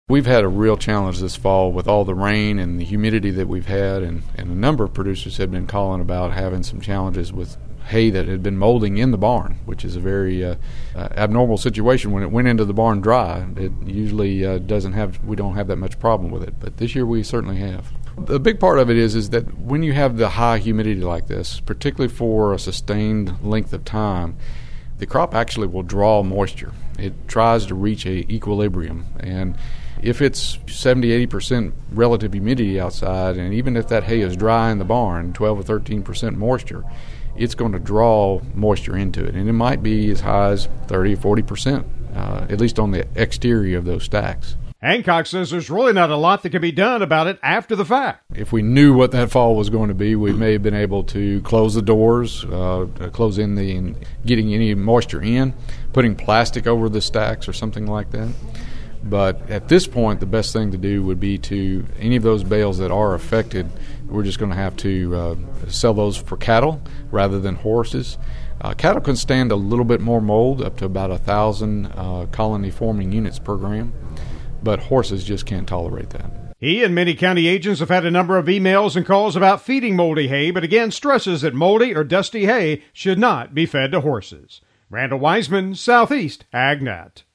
We've had a real challenge this fall with all the rain and the humidity that we've had, and a number of producers have been calling about having some challenges with hay that had been molding in the barn, which is a very abnormal situation. When it went into the barn dry, it usually we don't have that much problem with it, but this year we certainly have. The big part of it is that when you have the high humidity like this, particularly for a sustained length of time, the crop actually will draw moisture. It tries to reach a equilibrium, and if it's 70-80% relative humidity outside, and even if that hay is dry in the barn, 12 or 13% moisture, it's going to draw moisture into it, and it might be as high as 30 or 40%, at least on the exterior of those stacks. Hancock says there's really not a lot that can be done about it after the fact. If we knew what that fall was going to be, we may have been able to close the doors, close in getting any moisture in, putting plastic over the stacks or something like that. But at this point, the best thing to do would be to any of those bales that are affected, we're just going to have to sell those for cattle rather than horses. Cattle can stand a little bit more mold, up to about 1,000 colony-forming units per gram, but horses just can't tolerate that. He and many county agents have had a number of emails and calls about feeding moldy hay, but again stresses that moldy or dusty hay should not be fed to horses. Randall Wiseman, Southeast AgNet.